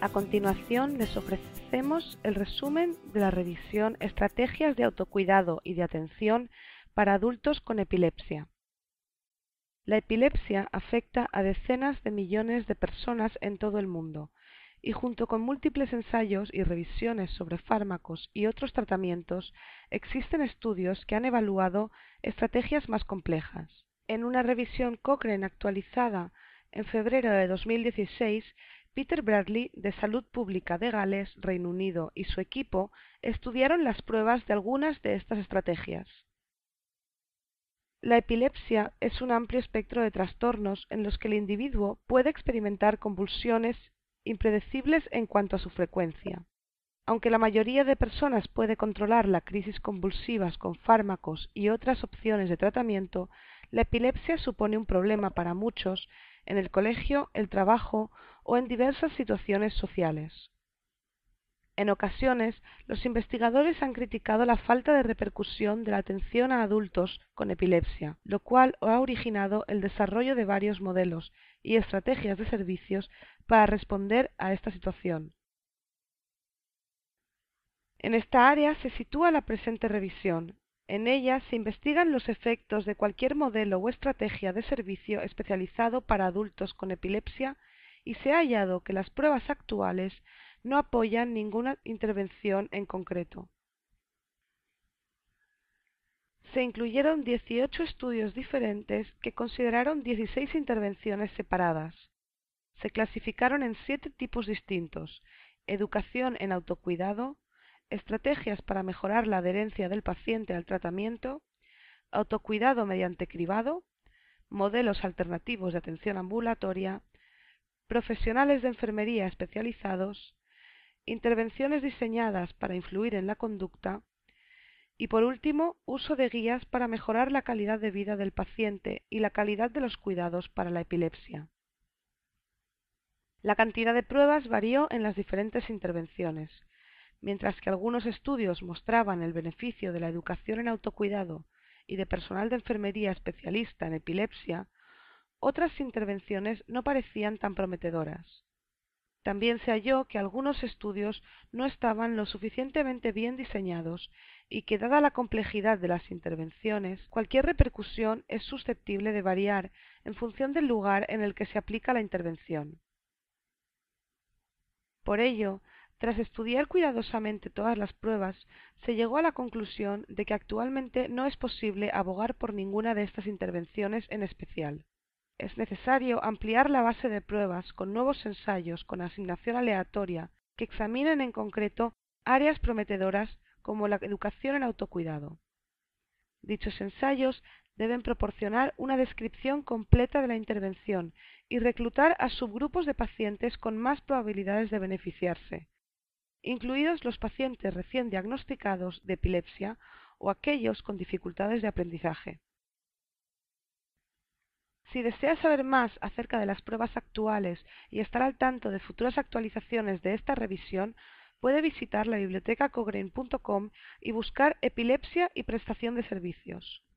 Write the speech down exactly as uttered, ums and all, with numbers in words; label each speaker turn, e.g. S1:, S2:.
S1: A continuación les ofrecemos el resumen de la revisión Estrategias de autocuidado y de atención para adultos con epilepsia. La epilepsia afecta a decenas de millones de personas en todo el mundo, y junto con múltiples ensayos y revisiones sobre fármacos y otros tratamientos, existen estudios que han evaluado estrategias más complejas. En una revisión Cochrane actualizada en febrero de dos mil dieciséis, Peter Bradley, de Salud Pública de Gales, Reino Unido, y su equipo estudiaron las pruebas de algunas de estas estrategias. La epilepsia es un amplio espectro de trastornos en los que el individuo puede experimentar convulsiones impredecibles en cuanto a su frecuencia. Aunque la mayoría de personas puede controlar la crisis convulsivas con fármacos y otras opciones de tratamiento, la epilepsia supone un problema para muchos en el colegio, el trabajo o en diversas situaciones sociales. En ocasiones, los investigadores han criticado la falta de repercusión de la atención a adultos con epilepsia, lo cual ha originado el desarrollo de varios modelos y estrategias de servicios para responder a esta situación. En esta área se sitúa la presente revisión. En ella se investigan los efectos de cualquier modelo o estrategia de servicio especializado para adultos con epilepsia y se ha hallado que las pruebas actuales no apoyan ninguna intervención en concreto. Se incluyeron dieciocho estudios diferentes que consideraron dieciséis intervenciones separadas. Se clasificaron en siete tipos distintos: educación en autocuidado, estrategias para mejorar la adherencia del paciente al tratamiento, autocuidado mediante cribado, modelos alternativos de atención ambulatoria, profesionales de enfermería especializados, intervenciones diseñadas para influir en la conducta y, por último, uso de guías para mejorar la calidad de vida del paciente y la calidad de los cuidados para la epilepsia. La cantidad de pruebas varió en las diferentes intervenciones. Mientras que algunos estudios mostraban el beneficio de la educación en autocuidado y de personal de enfermería especialista en epilepsia, otras intervenciones no parecían tan prometedoras. También se halló que algunos estudios no estaban lo suficientemente bien diseñados y que, dada la complejidad de las intervenciones, cualquier repercusión es susceptible de variar en función del lugar en el que se aplica la intervención. Por ello, tras estudiar cuidadosamente todas las pruebas, se llegó a la conclusión de que actualmente no es posible abogar por ninguna de estas intervenciones en especial. Es necesario ampliar la base de pruebas con nuevos ensayos con asignación aleatoria que examinen en concreto áreas prometedoras como la educación en autocuidado. Dichos ensayos deben proporcionar una descripción completa de la intervención y reclutar a subgrupos de pacientes con más probabilidades de beneficiarse, incluidos los pacientes recién diagnosticados de epilepsia o aquellos con dificultades de aprendizaje. Si desea saber más acerca de las pruebas actuales y estar al tanto de futuras actualizaciones de esta revisión, puede visitar la biblioteca cochrane punto com y buscar epilepsia y prestación de servicios.